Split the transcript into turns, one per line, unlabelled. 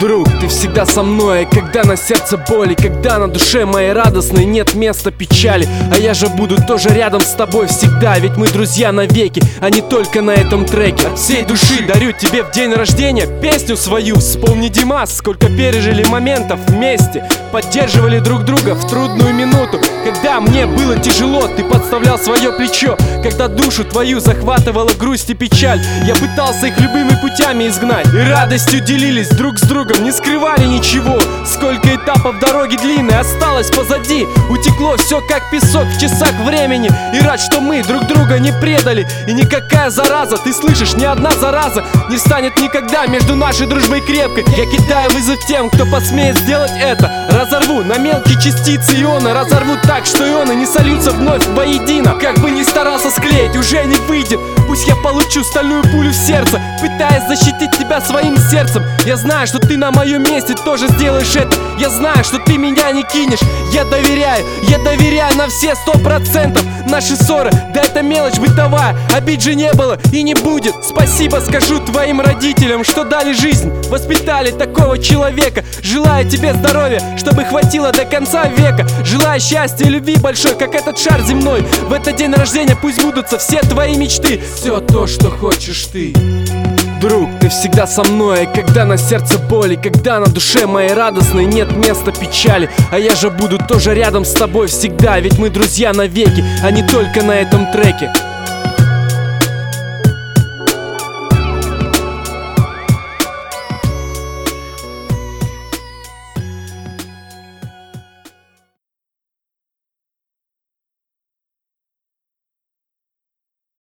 Друг, ты всегда со мной, когда на сердце боли, когда на душе моей радостной нет места печали. А я же буду тоже рядом с тобой всегда, ведь мы друзья навеки, а не только на этом треке. От всей души дарю тебе в день рождения песню свою. Вспомни, Димас, сколько пережили моментов вместе, поддерживали друг друга в трудную минуту. Когда мне было тяжело, ты подставлял свое плечо. Когда душу твою захватывала грусть и печаль, я пытался их любыми путями изгнать, и радостью делились друг с другом, не скрывали ничего. Сколько этапов дороги длинной осталось позади, утекло все как песок в часах времени. И рад, что мы друг друга не предали, и никакая зараза, ты слышишь, ни одна зараза не встанет никогда между нашей дружбой крепкой. Я кидаю вызов тем, кто посмеет сделать это. Разорву на мелкие частицы ионы, разорву так, что ионы не сольются вновь воедино. Как бы ни старался склеить, уже не выйдет. Пусть я получу стальную пулю в сердце, пытаясь защитить тебя своим сердцем. Я знаю, что ты на моем месте тоже сделаешь это. Я знаю, что ты меня не кинешь. Я доверяю на все 100%. Наши ссоры, да это мелочь бытовая, обид же не было и не будет. Спасибо скажу твоим родителям, что дали жизнь, воспитали такого человека. Желаю тебе здоровья, чтобы хватило до конца века. Желаю счастья и любви большой, как этот шар земной. В этот день рождения пусть сбудутся все твои мечты, все то, что хочешь ты. Друг, ты всегда со мной, когда на сердце боли, когда на душе моей радостной нет места печали. А я же буду тоже рядом с тобой всегда, ведь мы друзья навеки, а не только на этом треке.